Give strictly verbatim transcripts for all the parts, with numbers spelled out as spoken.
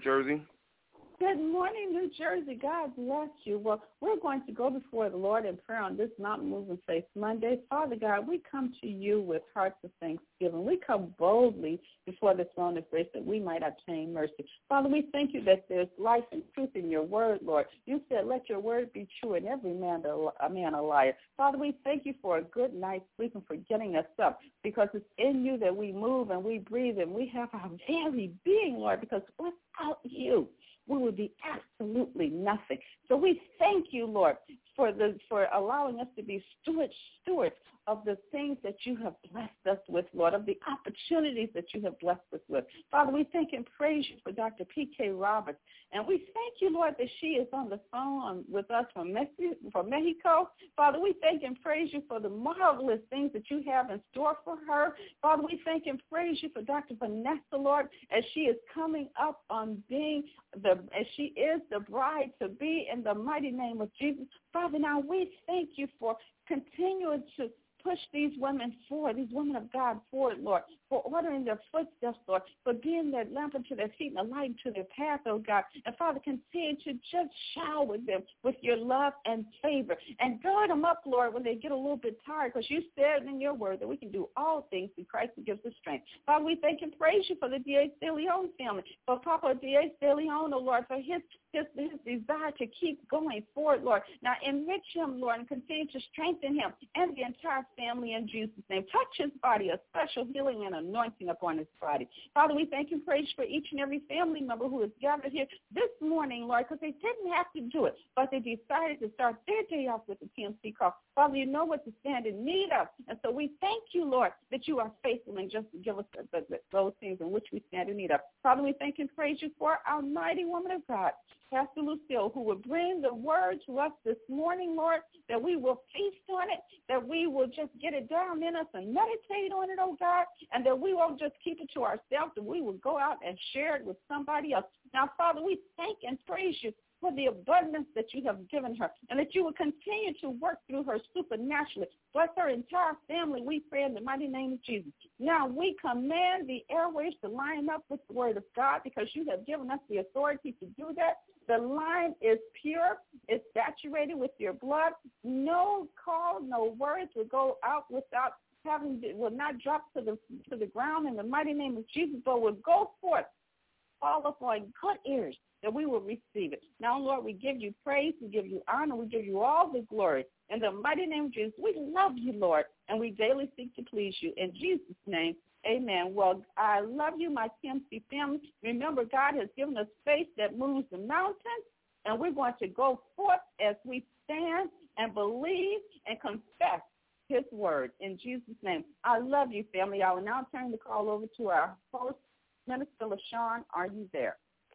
Jersey. Good morning, New Jersey. God bless you. Well, we're going to go before the Lord in prayer on this Mountain Moving Faith Monday. Father God, we come to you with hearts of thanksgiving. We come boldly before the throne of grace that we might obtain mercy. Father, we thank you that there's life and truth in your word, Lord. You said, let your word be true and every man a man a liar. Father, we thank you for a good night's sleep and for getting us up, because it's in you that we move and we breathe and we have our very being, Lord, because without you, we would be absolutely nothing. So we thank you, Lord, for the for allowing us to be stewards, stewards of the things that you have blessed us with, Lord, of the opportunities that you have blessed us with. Father, we thank and praise you for Doctor P K Roberts. And we thank you, Lord, that she is on the phone with us from Mexico. Father, we thank and praise you for the marvelous things that you have in store for her. Father, we thank and praise you for Doctor Vanessa, Lord, as she is coming up on being the, as she is the bride to be, in the mighty name of Jesus. Father, now we thank you for continuing to push these women forward, these women of God forward, Lord, for ordering their footsteps, Lord, for being that lamp unto their feet and a light to their path, oh God. And Father, continue to just shower them with your love and favor and gird them up, Lord, when they get a little bit tired, because you said in your word that we can do all things through Christ who gives us strength. Father, we thank and praise you for the D A De Leon family, for Papa D A De Leon, oh Lord, for his His, his desire to keep going forward, Lord. Now enrich him, Lord, and continue to strengthen him and the entire family in Jesus' name. Touch his body, a special healing and anointing upon his body. Father, we thank and praise for each and every family member who is gathered here this morning, Lord, because they didn't have to do it, but they decided to start their day off with the T M C call. Father, you know what to stand in need of, and so we thank you, Lord, that you are faithful and just give us the, the, those things in which we stand in need of. Father, we thank and praise you for our mighty woman of God, Pastor Lucille, who will bring the word to us this morning, Lord, that we will feast on it, that we will just get it down in us and meditate on it, oh God, and that we won't just keep it to ourselves, that we will go out and share it with somebody else. Now, Father, we thank and praise you for the abundance that you have given her, and that you will continue to work through her supernaturally. Bless her entire family, we pray in the mighty name of Jesus. Now we command the airways to line up with the word of God, because you have given us the authority to do that. The line is pure. It's saturated with your blood. No call, no words will go out without having, will not drop to the to the ground in the mighty name of Jesus, but will go forth, fall upon good ears, that we will receive it. Now, Lord, we give you praise, we give you honor, we give you all the glory. In the mighty name of Jesus, we love you, Lord, and we daily seek to please you. In Jesus' name, amen. Well, I love you, my T M C family. Remember, God has given us faith that moves the mountains, and we're going to go forth as we stand and believe and confess his word. In Jesus' name, I love you, family. I will now turn the call over to our host, Minister LaShawn. Are you there?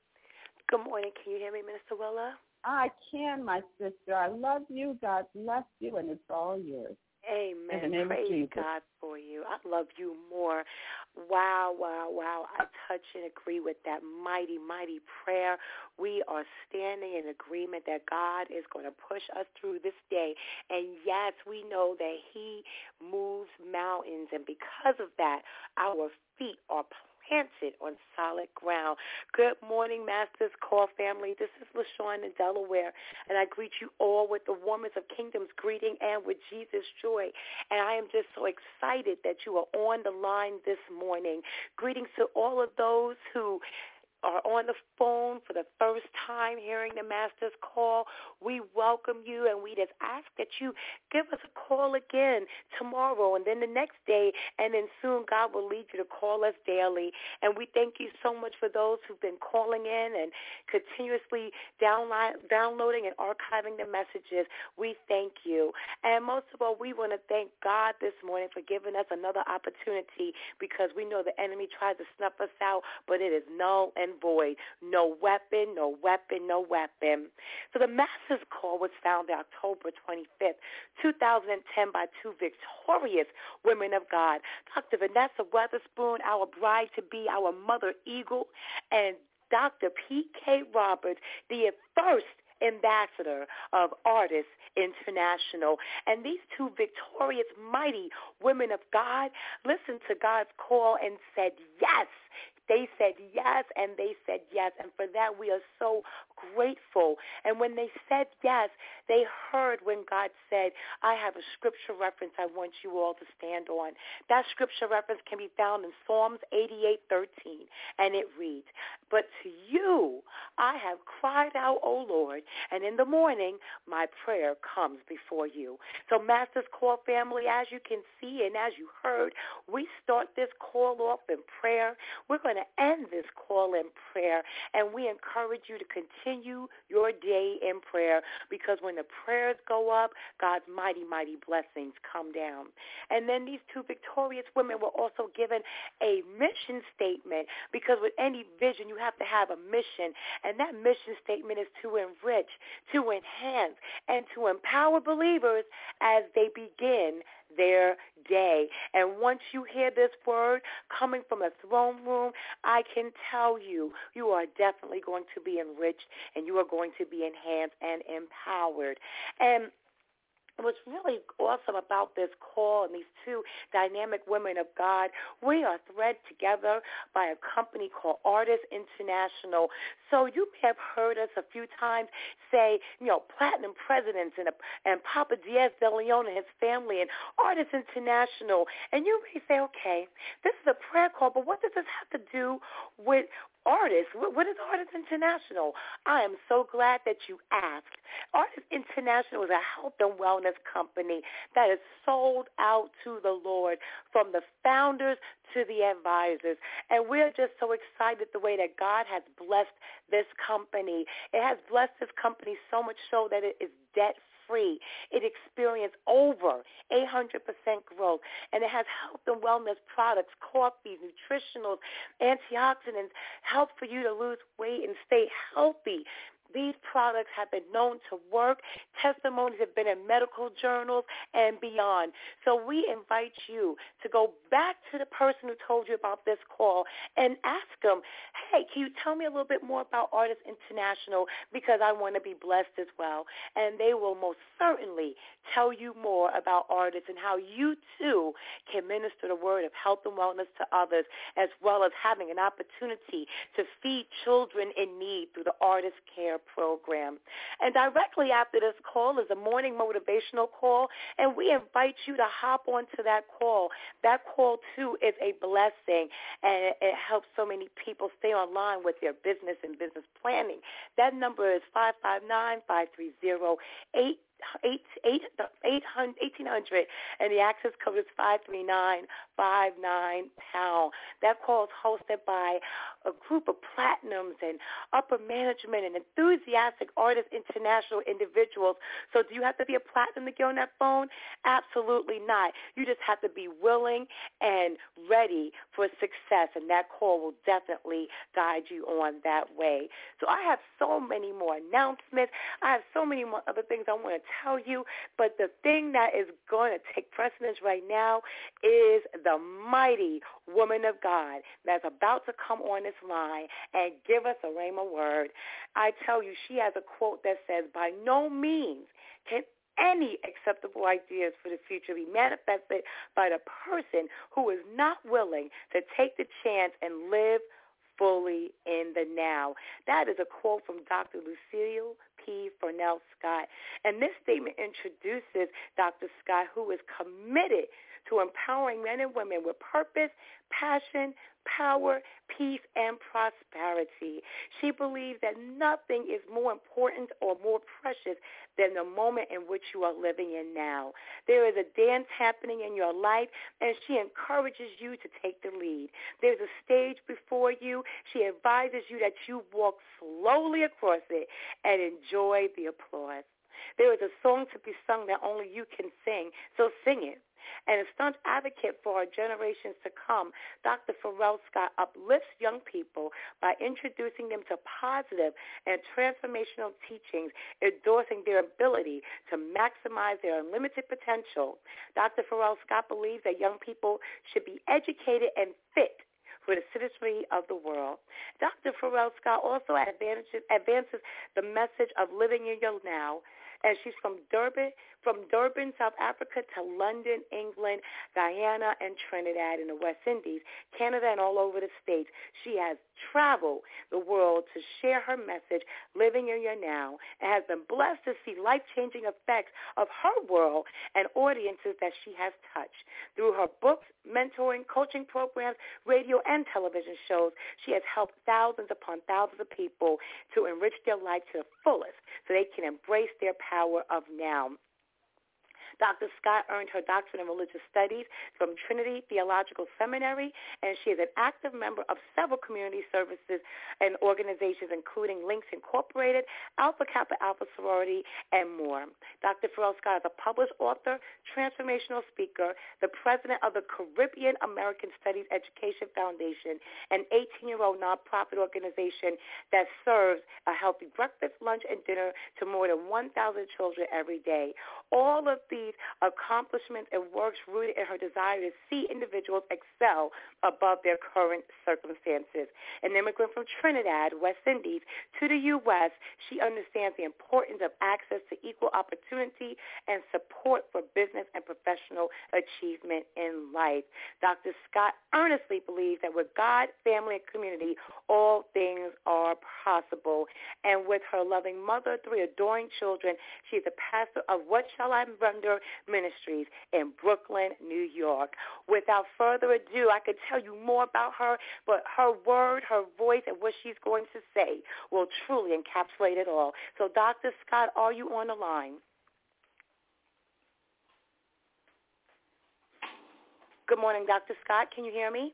Good morning. Can you hear me, Minister Willa? I can, my sister. I love you. God bless you, and it's all yours. Amen. Praise God for you. I love you more. Wow, wow, wow. I touch and agree with that mighty, mighty prayer. We are standing in agreement that God is going to push us through this day. And yes, we know that he moves mountains. And because of that, our feet are planted on solid ground. Good morning, Masters Call family. This is LaShawn in Delaware, and I greet you all with the warmest of kingdom's greeting and with Jesus' joy. And I am just so excited that you are on the line this morning. Greetings to all of those who are on the phone for the first time hearing the Master's Call. We welcome you, and we just ask that you give us a call again tomorrow and then the next day, and then soon God will lead you to call us daily. And we thank you so much for those who've been calling in and continuously download, downloading and archiving the messages. We thank you. And most of all, we want to thank God this morning for giving us another opportunity, because we know the enemy tries to snuff us out, but it is null and void. No weapon, no weapon, no weapon. So the Master's Call was founded October twenty-fifth, two thousand ten by two victorious women of God, Doctor Vanessa Weatherspoon, our bride-to-be, our mother eagle, and Doctor P K Roberts, the first ambassador of Artists International. And these two victorious, mighty women of God listened to God's call and said yes. They said yes, and they said yes, and for that we are so grateful. And when they said yes, they heard when God said, I have a scripture reference I want you all to stand on. That scripture reference can be found in Psalms eighty-eight thirteen, and it reads, but to you I have cried out, O Lord, and in the morning my prayer comes before you. So Master's Call family, as you can see and as you heard, we start this call off in prayer. We're going to end this call in prayer, and we encourage you to continue your day in prayer, because when the prayers go up, God's mighty, mighty blessings come down. And then these two victorious women were also given a mission statement, because with any vision, you have to have a mission, and that mission statement is to enrich, to enhance, and to empower believers as they begin their day. And once you hear this word coming from the throne room, I can tell you, you are definitely going to be enriched, and you are going to be enhanced and empowered. And what's really awesome about this call and these two dynamic women of God, we are threaded together by a company called Artists International. So you may have heard us a few times say, you know, platinum presidents and, and Papa Diaz de Leon and his family and Artists International. And you may say, okay, this is a prayer call, but what does this have to do with artists? What is Artists International? I am so glad that you asked. Artists International is a health and wellness company that is sold out to the Lord, from the founders to the advisors. And we're just so excited the way that God has blessed this company. It has blessed this company so much so that it is debt-free. It experienced over eight hundred percent growth, and it has health and wellness products, coffees, nutritionals, antioxidants, help for you to lose weight and stay healthy. These products have been known to work. Testimonies have been in medical journals and beyond. So we invite you to go back to the person who told you about this call and ask them, hey, can you tell me a little bit more about Artists International, because I want to be blessed as well. And they will most certainly tell you more about artists and how you too can minister the word of health and wellness to others, as well as having an opportunity to feed children in need through the Artist Care program. And directly after this call is a morning motivational call, and we invite you to hop onto that call. That call, too, is a blessing, and it helps so many people stay online with their business and business planning. That number is five five nine, five three zero, eight Eight, eight, eight, eighteen hundred, and the access code is five three nine five nine pound. That call is hosted by a group of platinums and upper management and enthusiastic Artists International individuals. So do you have to be a platinum to get on that phone? Absolutely not. You just have to be willing and ready for success, and that call will definitely guide you on that way. So I have so many more announcements. I have so many more other things I want to tell you, but the thing that is going to take precedence right now is the mighty woman of God that's about to come on this line and give us a rhema word. I tell you, she has a quote that says, by no means can any acceptable ideas for the future be manifested by the person who is not willing to take the chance and live fully in the now. That is a quote from Doctor Lucille P. Furnell Scott. And this statement introduces Doctor Scott, who is committed to empowering men and women with purpose, passion, power, peace, and prosperity. She believes that nothing is more important or more precious than the moment in which you are living in now. There is a dance happening in your life, and she encourages you to take the lead. There's a stage before you. She advises you that you walk slowly across it and enjoy the applause. There is a song to be sung that only you can sing, so sing it. And a staunch advocate for our generations to come, Doctor Pharrell Scott uplifts young people by introducing them to positive and transformational teachings, endorsing their ability to maximize their unlimited potential. Doctor Pharrell Scott believes that young people should be educated and fit for the citizenry of the world. Doctor Pharrell Scott also advances, advances the message of living in your now. and she's from Durban, from Durban, South Africa to London, England, Guyana, and Trinidad in the West Indies, Canada, and all over the States. She has traveled the world to share her message, living in your now, and has been blessed to see life-changing effects of her world and audiences that she has touched. Through her books, mentoring, coaching programs, radio, and television shows, she has helped thousands upon thousands of people to enrich their life to the fullest so they can embrace their power of now. Doctor Scott earned her doctorate in religious studies from Trinity Theological Seminary, and she is an active member of several community services and organizations, including Links Incorporated, Alpha Kappa Alpha Sorority, and more. Doctor Farrell Scott is a published author, transformational speaker, the president of the Caribbean American Studies Education Foundation, an eighteen-year-old nonprofit organization that serves a healthy breakfast, lunch, and dinner to more than one thousand children every day. All of these accomplishments and works rooted in her desire to see individuals excel above their current circumstances. An immigrant from Trinidad, West Indies, to the U S, she understands the importance of access to equal opportunity and support for business and professional achievement in life. Doctor Scott earnestly believes that with God, family, and community, all things are possible. And with her loving mother, three adoring children, she is a pastor of What Shall I Render Ministries in Brooklyn, New York. Without further ado, I could tell you more about her, but her word, her voice, and what she's going to say will truly encapsulate it all. So, Doctor Scott, are you on the line? Good morning, Doctor Scott. Can you hear me?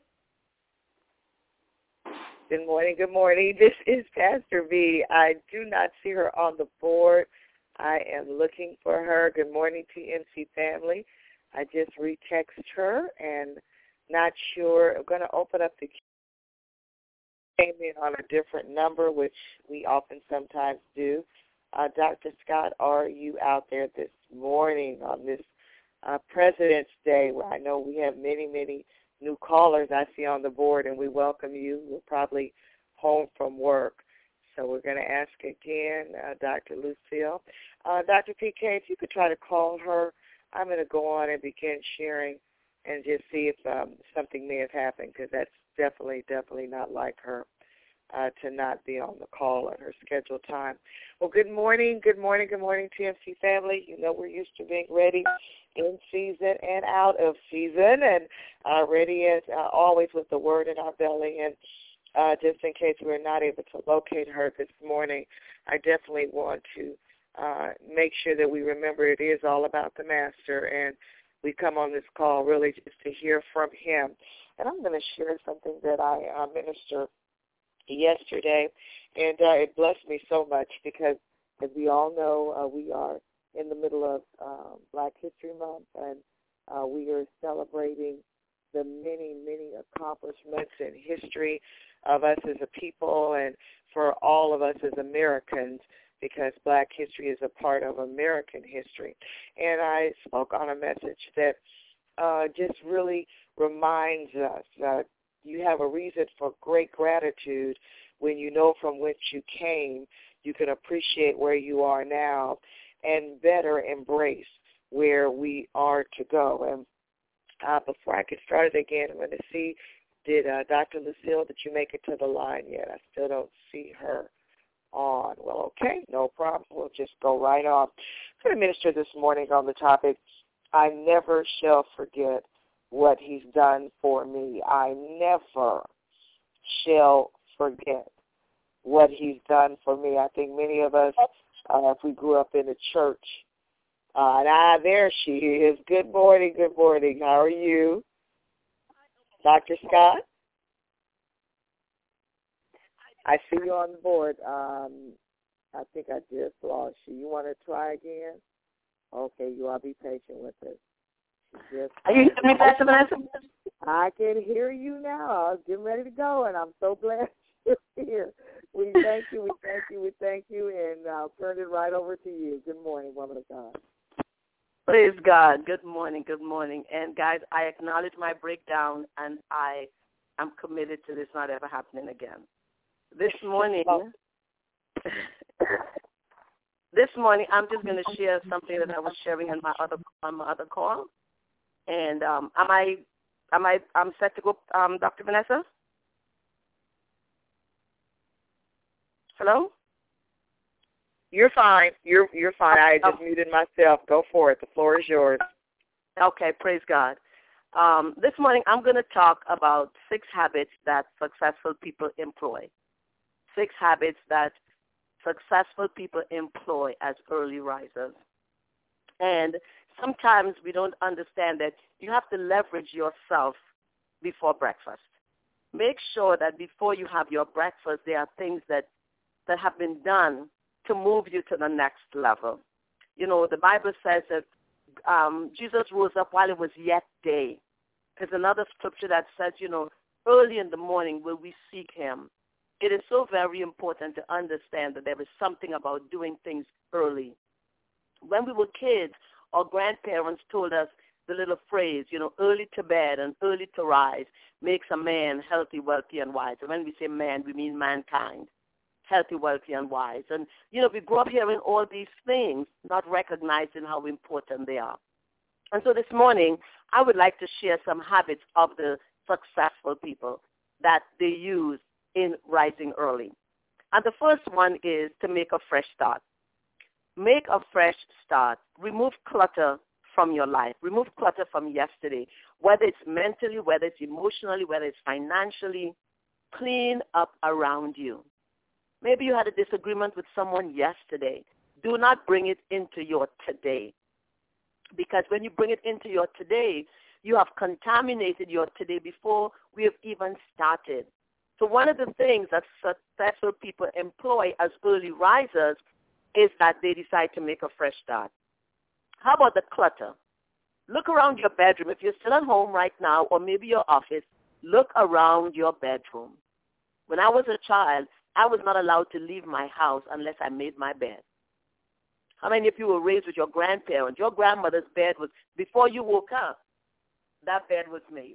Good morning. Good morning. This is Pastor V. I do not see her on the board. I am looking for her. Good morning, T M C family. I just retexted her and not sure. I'm going to open up the came in on a different number, which we often sometimes do. Uh, Doctor Scott, are you out there this morning on this uh, President's Day, where I know we have many, many new callers I see on the board, and we welcome you. We're probably home from work. So we're going to ask again, uh, Doctor Lucille. Uh, Doctor P K, if you could try to call her, I'm going to go on and begin sharing and just see if um, something may have happened, because that's definitely, definitely not like her uh, to not be on the call at her scheduled time. Well, good morning, good morning, good morning, T M C family. You know we're used to being ready in season and out of season, and uh, ready as uh, always with the word in our belly. And Uh, just in case we're not able to locate her this morning, I definitely want to uh, make sure that we remember it is all about the Master, and we come on this call really just to hear from him. And I'm going to share something that I uh, ministered yesterday, and uh, it blessed me so much because, as we all know, uh, we are in the middle of uh, Black History Month, and uh, we are celebrating the many, many accomplishments in history of us as a people and for all of us as Americans, because Black history is a part of American history. And I spoke on a message that uh, just really reminds us that you have a reason for great gratitude when you know from whence you came. You can appreciate where you are now and better embrace where we are to go. And Uh, before I get started again, I'm going to see, did uh, Doctor Lucille, did you make it to the line yet? I still don't see her on. Well, okay, no problem. We'll just go right on. I'm going to minister this morning on the topic, I never shall forget what he's done for me. I never shall forget what he's done for me. I think many of us, uh, if we grew up in the church, Uh, and ah, there she is. Good morning, good morning. How are you? Doctor Scott? I see you on the board. Um, I think I just lost you. You want to try again? Okay, you all be patient with us. Just, are you hearing me, Pastor Vanessa? I can hear you now. I was getting ready to go, and I'm so glad you're here. We thank you, we thank you, we thank you, and I'll turn it right over to you. Good morning, woman of God. Praise God. Good morning, good morning. And, guys, I acknowledge my breakdown, and I am committed to this not ever happening again. This morning, this morning I'm just going to share something that I was sharing on my other on my other call. And um, am I am I I'm set to go, um, Doctor Vanessa? Hello? You're fine. You're you're fine. I just oh. muted myself. Go for it. The floor is yours. Okay, praise God. Um, this morning I'm going to talk about six habits that successful people employ. Six habits that successful people employ as early risers. And sometimes we don't understand that you have to leverage yourself before breakfast. Make sure that before you have your breakfast, there are things that, that have been done to move you to the next level. You know, the Bible says that um, Jesus rose up while it was yet day. There's another scripture that says, you know, early in the morning will we seek him. It is so very important to understand that there is something about doing things early. When we were kids, our grandparents told us the little phrase, you know, early to bed and early to rise makes a man healthy, wealthy, and wise. And when we say man, we mean mankind, healthy, wealthy, and wise. And, you know, we grew up hearing all these things, not recognizing how important they are. And so this morning, I would like to share some habits of the successful people that they use in rising early. And the first one is to make a fresh start. Make a fresh start. Remove clutter from your life. Remove clutter from yesterday, whether it's mentally, whether it's emotionally, whether it's financially. Clean up around you. Maybe you had a disagreement with someone yesterday. Do not bring it into your today. Because when you bring it into your today, you have contaminated your today before we have even started. So one of the things that successful people employ as early risers is that they decide to make a fresh start. How about the clutter? Look around your bedroom. If you're still at home right now, or maybe your office, look around your bedroom. When I was a child, I was not allowed to leave my house unless I made my bed. How many of you were raised with your grandparents? Your grandmother's bed was, before you woke up, that bed was made.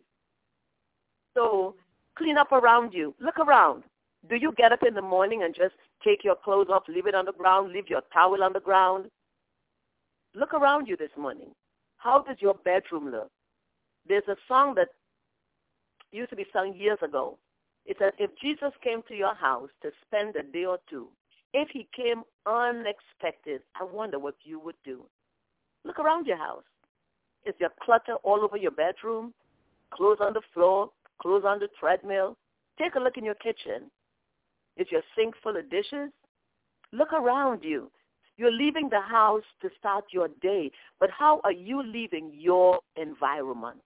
So clean up around you. Look around. Do you get up in the morning and just take your clothes off, leave it on the ground, leave your towel on the ground? Look around you this morning. How does your bedroom look? There's a song that used to be sung years ago. It says, if Jesus came to your house to spend a day or two, if he came unexpected, I wonder what you would do. Look around your house. Is there clutter all over your bedroom? Clothes on the floor, clothes on the treadmill? Take a look in your kitchen. Is your sink full of dishes? Look around you. You're leaving the house to start your day, but how are you leaving your environment?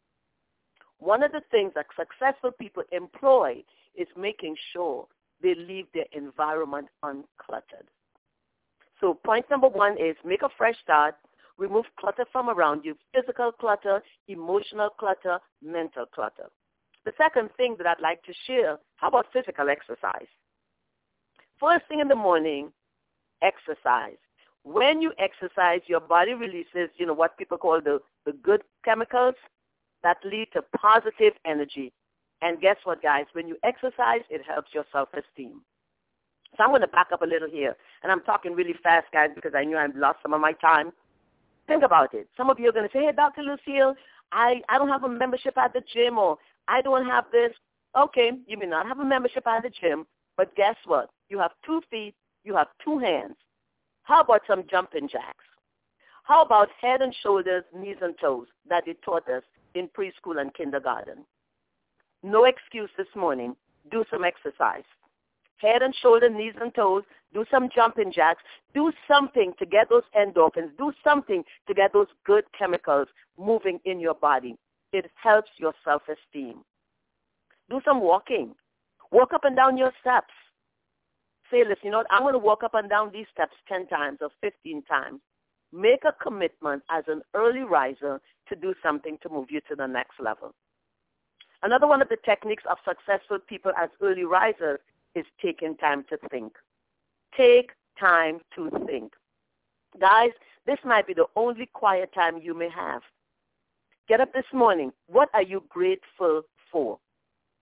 One of the things that successful people employ is making sure they leave their environment uncluttered. So point number one is make a fresh start. Remove clutter from around you, physical clutter, emotional clutter, mental clutter. The second thing that I'd like to share, how about physical exercise? First thing in the morning, exercise. When you exercise, your body releases, you know, what people call the, the good chemicals that lead to positive energy. And guess what, guys? When you exercise, it helps your self-esteem. So I'm going to back up a little here. And I'm talking really fast, guys, because I knew I've lost some of my time. Think about it. Some of you are going to say, hey, Doctor Lucille, I, I don't have a membership at the gym, or I don't have this. Okay, you may not have a membership at the gym, but guess what? You have two feet, you have two hands. How about some jumping jacks? How about head and shoulders, knees and toes that they taught us in preschool and kindergarten? No excuse this morning. Do some exercise. Head and shoulder, knees and toes. Do some jumping jacks. Do something to get those endorphins. Do something to get those good chemicals moving in your body. It helps your self-esteem. Do some walking. Walk up and down your steps. Say, listen, you know what? I'm going to walk up and down these steps ten times or fifteen times. Make a commitment as an early riser to do something to move you to the next level. Another one of the techniques of successful people as early risers is taking time to think. Take time to think. Guys, this might be the only quiet time you may have. Get up this morning. What are you grateful for?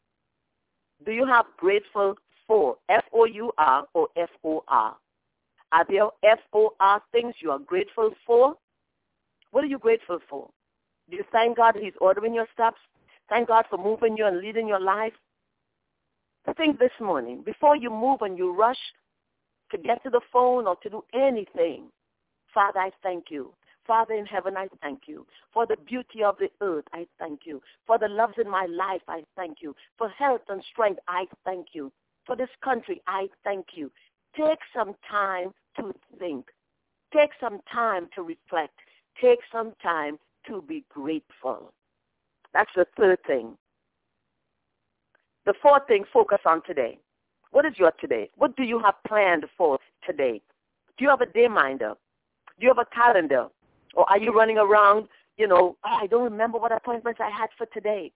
Do you have grateful for, F O U R or F O R? Are there F O R things you are grateful for? What are you grateful for? Do you thank God that he's ordering your steps? Thank God for moving you and leading your life? Think this morning, before you move and you rush to get to the phone or to do anything, Father, I thank you. Father in heaven, I thank you. For the beauty of the earth, I thank you. For the loves in my life, I thank you. For health and strength, I thank you. For this country, I thank you. Take some time to think. Take some time to reflect. Take some time to be grateful. That's the third thing. The fourth thing, focus on today. What is your today? What do you have planned for today? Do you have a day minder? Do you have a calendar? Or are you running around, you know, oh, I don't remember what appointments I had for today.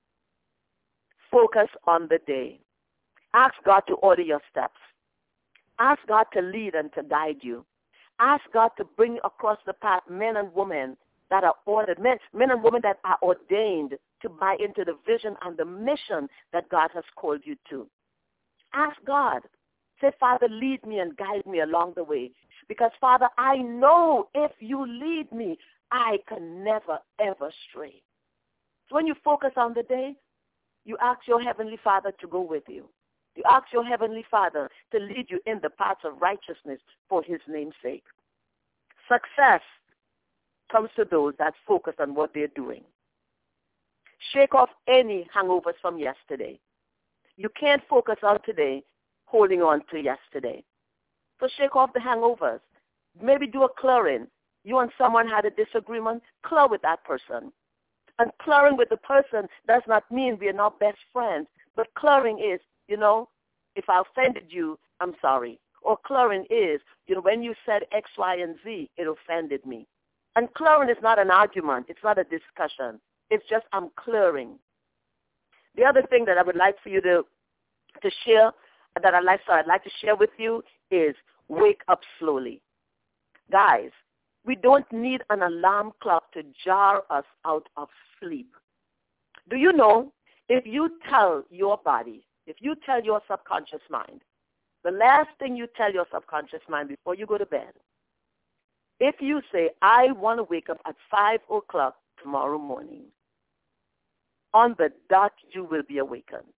Focus on the day. Ask God to order your steps. Ask God to lead and to guide you. Ask God to bring across the path men and women that are ordered, men, men and women that are ordained to buy into the vision and the mission that God has called you to. Ask God. Say, Father, lead me and guide me along the way. Because, Father, I know if you lead me, I can never, ever stray. So when you focus on the day, you ask your Heavenly Father to go with you. You ask your Heavenly Father to lead you in the paths of righteousness for his name's sake. Success comes to those that focus on what they're doing. Shake off any hangovers from yesterday. You can't focus on today holding on to yesterday. So shake off the hangovers. Maybe do a clearing. You and someone had a disagreement, clear with that person. And clearing with the person does not mean we are not best friends. But clearing is, you know, if I offended you, I'm sorry. Or clearing is, you know, when you said X, Y, and Z, it offended me. And clearing is not an argument. It's not a discussion. It's just I'm clearing. The other thing that I would like for you to, to share, that I'd like, sorry, I'd like to share with you is wake up slowly. Guys, we don't need an alarm clock to jar us out of sleep. Do you know, if you tell your body, if you tell your subconscious mind, the last thing you tell your subconscious mind before you go to bed, if you say, I want to wake up at five o'clock tomorrow morning, on the dot you will be awakened.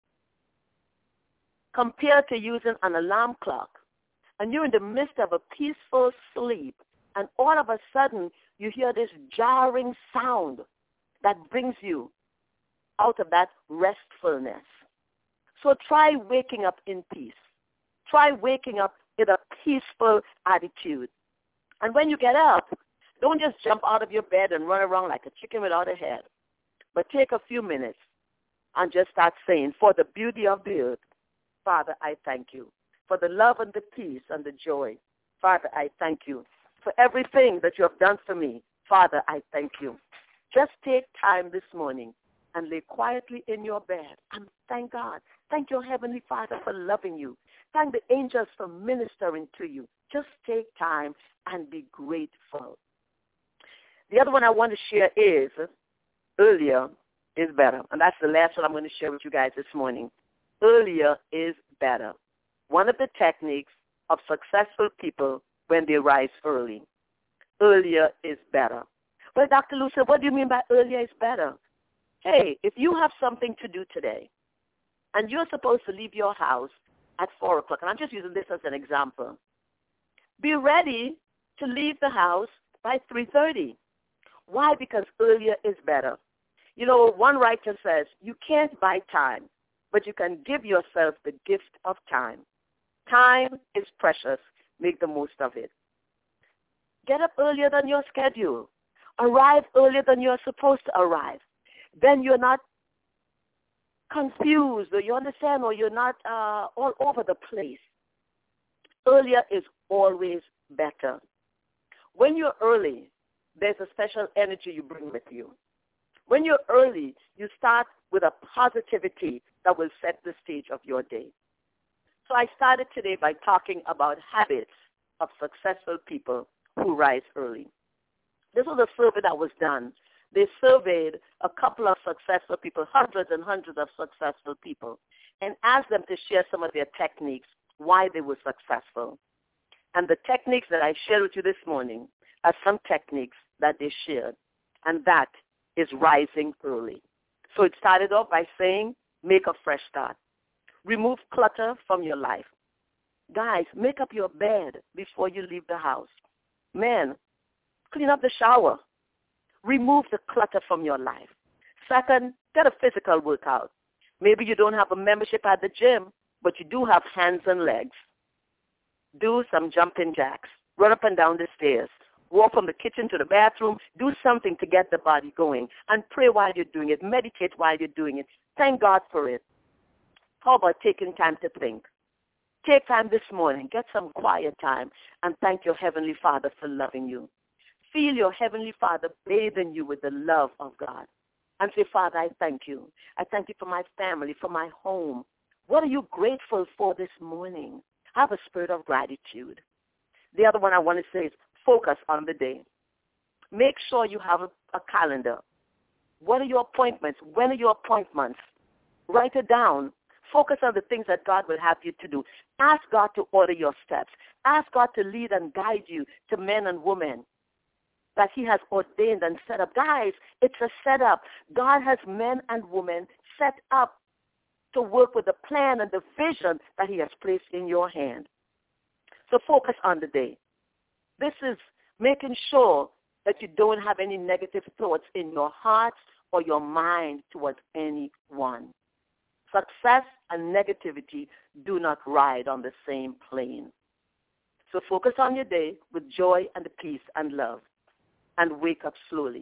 Compared to using an alarm clock, and you're in the midst of a peaceful sleep, and all of a sudden you hear this jarring sound that brings you out of that restfulness. So try waking up in peace. Try waking up in a peaceful attitude. And when you get up, don't just jump out of your bed and run around like a chicken without a head, but take a few minutes and just start saying, for the beauty of the earth, Father, I thank you. For the love and the peace and the joy, Father, I thank you. For everything that you have done for me, Father, I thank you. Just take time this morning and lay quietly in your bed and thank God. Thank your Heavenly Father for loving you. Thank the angels for ministering to you. Just take time and be grateful. The other one I want to share is, earlier is better. And that's the last one I'm going to share with you guys this morning. Earlier is better. One of the techniques of successful people when they rise early. Earlier is better. Well, Doctor Lou said, what do you mean by earlier is better? Hey, if you have something to do today, and you're supposed to leave your house at four o'clock, and I'm just using this as an example, be ready to leave the house by three thirty. Why? Because earlier is better. You know, one writer says, you can't buy time, but you can give yourself the gift of time. Time is precious. Make the most of it. Get up earlier than your schedule. Arrive earlier than you're supposed to arrive. Then you're not confused, or you understand, or you're not uh, all over the place. Earlier is always better. When you're early, there's a special energy you bring with you. When you're early, you start with a positivity that will set the stage of your day. So I started today by talking about habits of successful people who rise early. This was a survey that was done. They surveyed a couple of successful people, hundreds and hundreds of successful people, and asked them to share some of their techniques, why they were successful. And the techniques that I shared with you this morning are some techniques that they shared, and that is rising early. So it started off by saying, make a fresh start. Remove clutter from your life. Guys, make up your bed before you leave the house. Men, clean up the shower. Remove the clutter from your life. Second, get a physical workout. Maybe you don't have a membership at the gym, but you do have hands and legs. Do some jumping jacks. Run up and down the stairs. Walk from the kitchen to the bathroom. Do something to get the body going. And pray while you're doing it. Meditate while you're doing it. Thank God for it. How about taking time to think? Take time this morning. Get some quiet time and thank your Heavenly Father for loving you. Feel your Heavenly Father bathing you with the love of God. And say, Father, I thank you. I thank you for my family, for my home. What are you grateful for this morning? Have a spirit of gratitude. The other one I want to say is focus on the day. Make sure you have a, a calendar. What are your appointments? When are your appointments? Write it down. Focus on the things that God will have you to do. Ask God to order your steps. Ask God to lead and guide you to men and women that he has ordained and set up. Guys, it's a setup. God has men and women set up to work with the plan and the vision that he has placed in your hand. So focus on the day. This is making sure that you don't have any negative thoughts in your heart or your mind towards anyone. Success and negativity do not ride on the same plane. So focus on your day with joy and peace and love, and wake up slowly.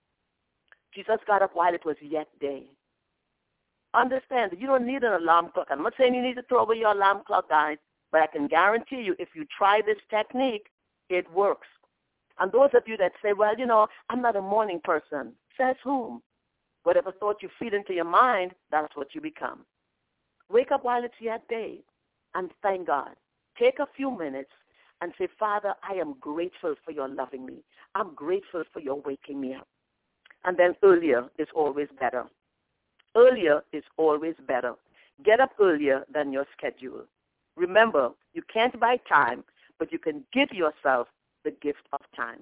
Jesus got up while it was yet day. Understand that you don't need an alarm clock. I'm not saying you need to throw away your alarm clock, guys, but I can guarantee you if you try this technique, it works. And those of you that say, well, you know, I'm not a morning person, says whom? Whatever thought you feed into your mind, that's what you become. Wake up while it's yet day and thank God. Take a few minutes and say, Father, I am grateful for your loving me. I'm grateful for your waking me up. And then earlier is always better. Earlier is always better. Get up earlier than your schedule. Remember, you can't buy time, but you can give yourself the gift of time.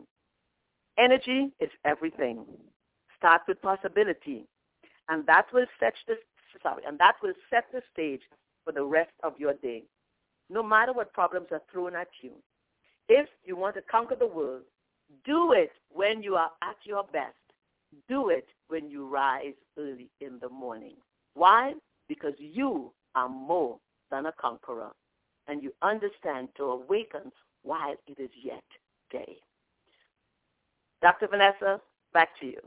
Energy is everything. Start with possibility, and that will set the sorry, and that will set the stage for the rest of your day. No matter what problems are thrown at you, if you want to conquer the world, do it when you are at your best. Do it when you rise early in the morning. Why? Because you are more than a conqueror, and you understand to awaken while it is yet day. Doctor Vanessa, back to you.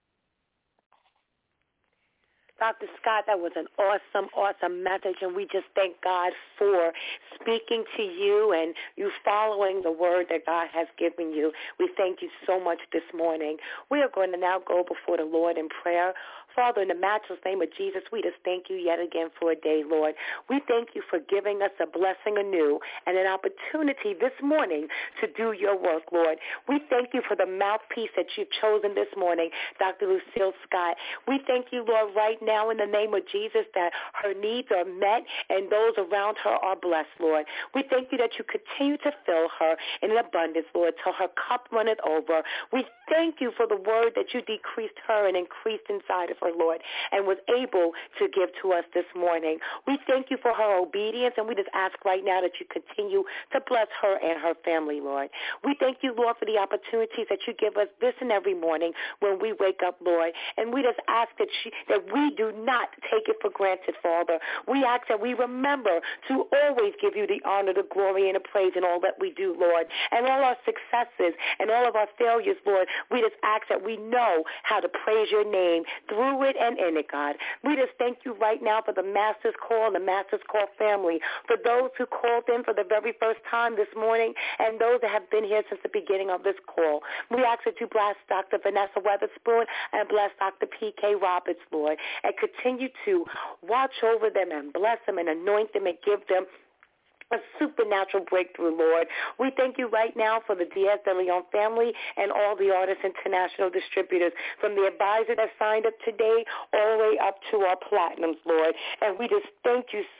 Doctor Scott, that was an awesome, awesome message, and we just thank God for speaking to you and you following the word that God has given you. We thank you so much this morning. We are going to now go before the Lord in prayer. Father, in the matchless name of Jesus, we just thank you yet again for a day, Lord. We thank you for giving us a blessing anew and an opportunity this morning to do your work, Lord. We thank you for the mouthpiece that you've chosen this morning, Doctor Lucille Scott. We thank you, Lord, right now in the name of Jesus that her needs are met and those around her are blessed, Lord. We thank you that you continue to fill her in abundance, Lord, till her cup runneth over. We thank you for the word that you decreased her and increased inside of her, Lord, and was able to give to us this morning. We thank you for her obedience, and we just ask right now that you continue to bless her and her family, Lord. We thank you, Lord, for the opportunities that you give us this and every morning when we wake up, Lord, and we just ask that, she, that we do not take it for granted, Father. We ask that we remember to always give you the honor, the glory, and the praise in all that we do, Lord, and all our successes and all of our failures, Lord. We just ask that we know how to praise your name through it and in it, God. We just thank you right now for the Master's Call and the Master's Call family, for those who called in for the very first time this morning and those that have been here since the beginning of this call. We ask that you bless Doctor Vanessa Weatherspoon and bless Doctor P K Roberts, Lord, and continue to watch over them and bless them and anoint them and give them a supernatural breakthrough, Lord. We thank you right now for the Diaz de Leon family and all the Artists International distributors, from the advisor that signed up today all the way up to our platinums, Lord. And we just thank you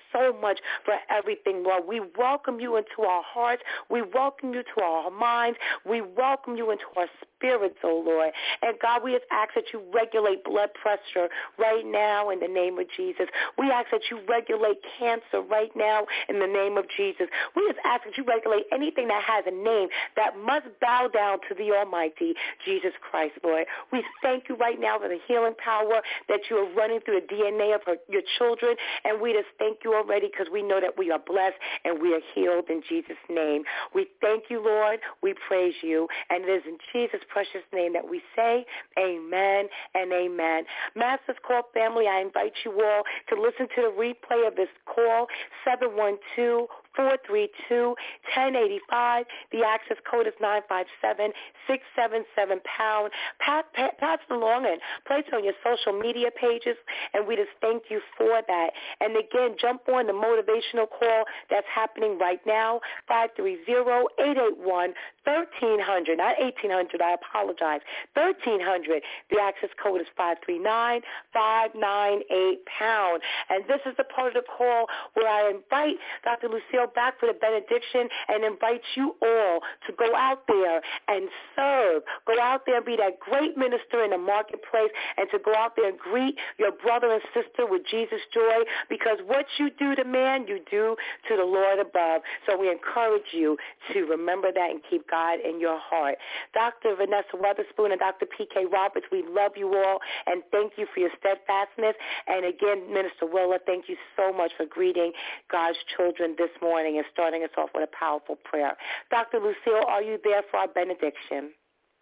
so much for everything, Lord. We welcome you into our hearts. We welcome you to our minds. We welcome you into our spirits, oh Lord. And God, we just ask that you regulate blood pressure right now in the name of Jesus. We ask that you regulate cancer right now in the name of Jesus. We just ask that you regulate anything that has a name that must bow down to the Almighty, Jesus Christ, Lord. We thank you right now for the healing power that you are running through the D N A of her, your children, and we just thank you already because we know that we are blessed and we are healed in Jesus' name. We thank you, Lord. We praise you, and it is in Jesus' precious name that we say amen and amen. Masters Call family, I invite you all to listen to the replay of this call, seven one two, four three two, one zero eight five. The access code is nine five seven, six seven seven pound. Pass, pass, pass it along and place it on your social media pages, and we just thank you for that. And again, jump on the motivational call that's happening right now, five three zero, eight eight one, one three zero zero, not eighteen hundred, I apologize, thirteen hundred. The access code is five three nine, five nine eight pound. And this is the part of the call where I invite Doctor Lucille back for the benediction and invite you all to go out there and serve. Go out there and be that great minister in the marketplace, and to go out there and greet your brother and sister with Jesus' joy, because what you do to man, you do to the Lord above. So we encourage you to remember that and keep God in your heart. Doctor Vanessa Weatherspoon and Doctor P K Roberts, we love you all and thank you for your steadfastness. And again, Minister Willa, thank you so much for greeting God's children this morning and starting us off with a powerful prayer. Doctor Lucille, are you there for our benediction?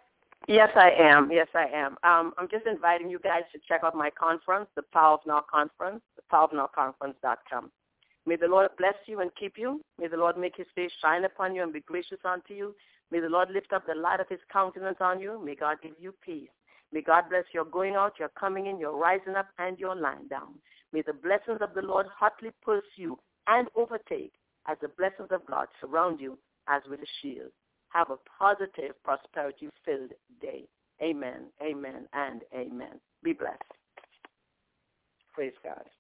Yes, I am. Yes, I am. Um, I'm just inviting you guys to check out my conference, the Power of Now Conference, the power of now conference dot com. May the Lord bless you and keep you. May the Lord make his face shine upon you and be gracious unto you. May the Lord lift up the light of his countenance on you. May God give you peace. May God bless your going out, your coming in, your rising up, and your lying down. May the blessings of the Lord hotly pursue and overtake as the blessings of God surround you as with a shield. Have a positive, prosperity-filled day. Amen, amen, and amen. Be blessed. Praise God.